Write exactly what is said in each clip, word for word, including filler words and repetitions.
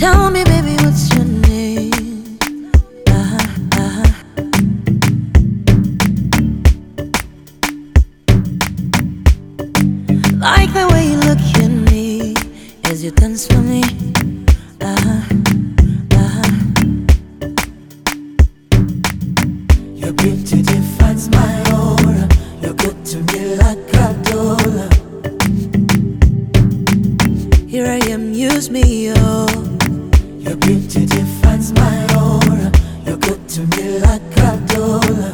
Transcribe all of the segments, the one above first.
Tell me, baby, what's your name? Uh-huh, uh-huh. Like the way you look at me as you dance for me. Uh-huh, uh-huh. Your beauty defines my aura. You're good to me like Cradola. Here I am, use me, oh. Your beauty defines my aura. You're good to me like Cradola.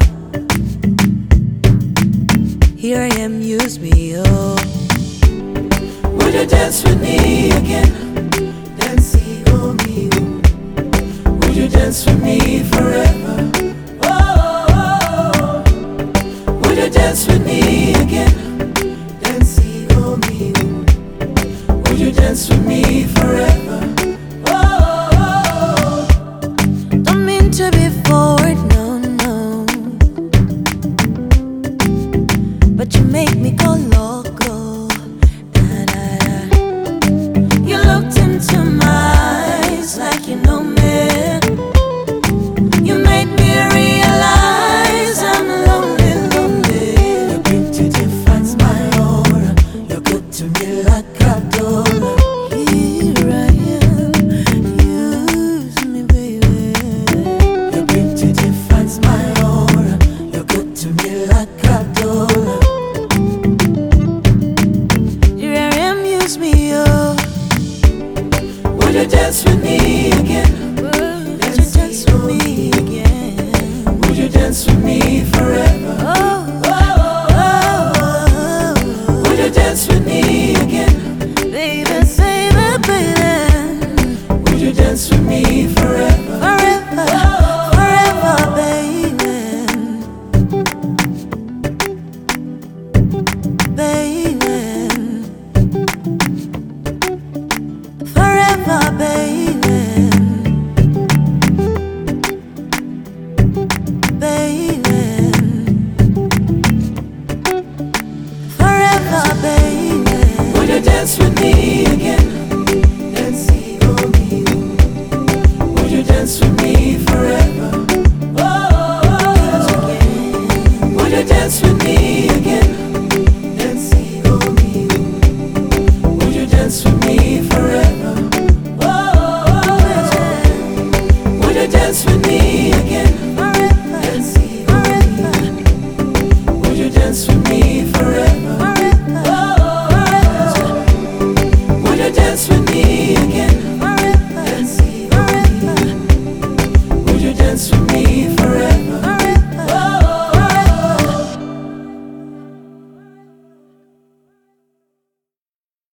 Here I am, use me, oh. Would you dance with me again? Dance conmigo. Would you dance with me forever? Oh, oh, oh. Would you dance with me again? Dance conmigo. Would you dance with me forever? Oh, oh, oh. Don't mean to be forward, no, no, but you make me go loco. Da, da, da. You looked into my eyes like you know me. You made me realize I'm lonely, lonely. Your beauty defines my aura. You're good to me like Cradola. Here I am, use me, baby. Your beauty defines my aura. You're good to me like Cradola. Here I am, use me, oh. Would you dance with me again? Would you dance with me again? Would you dance with me forever? Oh, Oh, oh, oh, oh. would you dance with me again? Baby, baby, baby. Would you dance with me forever? Forever, forever, baby. Baby. Forever, baby. Baby. Forever, baby. Would you dance with me again? Dance conmigo. Would you dance with me forever? Oh, would you dance with me again?